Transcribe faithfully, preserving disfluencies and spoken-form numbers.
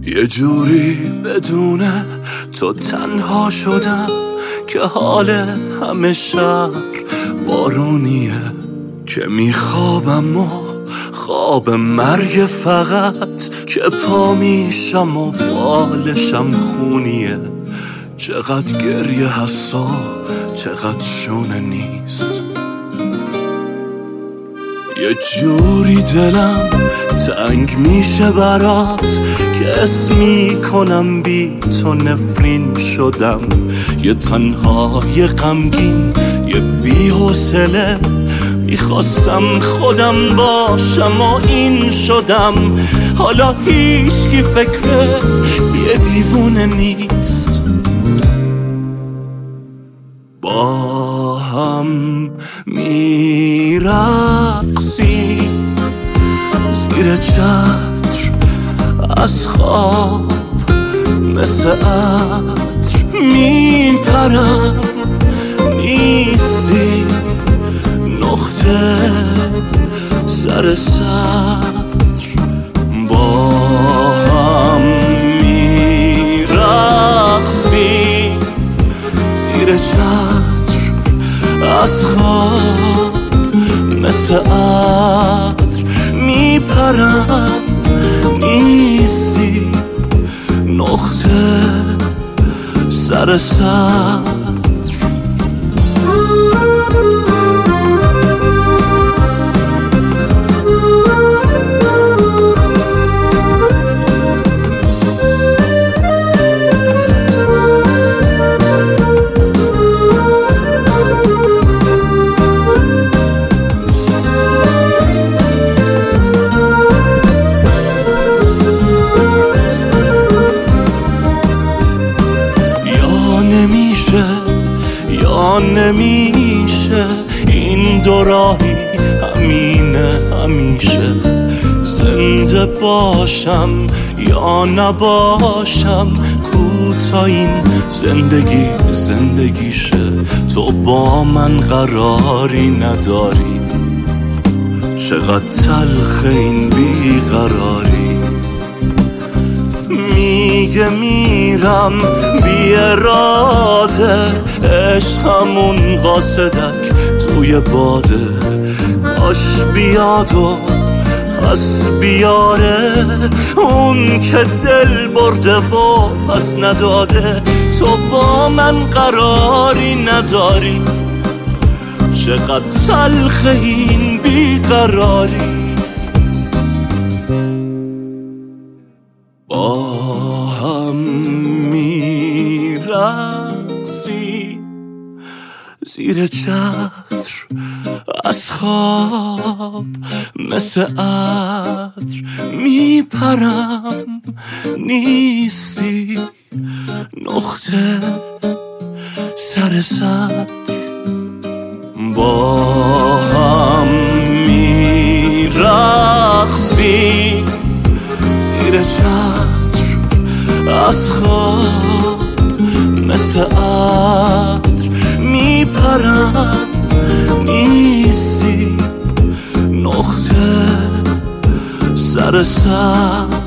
یه جوری بدون تو تنها شدم که حال همه شهر بارونیه، که میخوابم و خواب مرگ فقط، که پا میشم و بالشم خونیه. چقدر گریه هستا چقدر شونه نیست، یه جوری دلم تنگ میشه برات که اسم میکنم بی تو نفرین شدم. یه تنهای غمگین یه بی حوصله، میخواستم خودم باشم و این شدم. حالا هیچکی فکر یه دیوونه نیست، با هم میرقصی زیر چتر از خواب، مثل عطر میپرم نیستی نقطه سر سطر. با هم میرقصی زیر چتر از خواب، مثل عطر میپرم نیستی نقطه سر سطر. یا نمیشه این دو راهی همینه همیشه، زنده باشم یا نباشم، کوتا این زندگی زندگیشه. تو با من قراری نداری، چقدر تلخ این بیقراری. میگه میرم بی اراده، عشقمون قاصدک توی باده. کاش بیاد و پس بیاره اون که دل برده و پس نداده. تو با من قراری نداری، چقدر تلخ این بیقراری. با هم میرقصی زیر چتر از خواب، مثل عطر میپرم نیستی نقطه سر سطر. با هم میرقصی زیر چتر از خواب، مثل عطر میپرم نیستی نقطه سر سطر.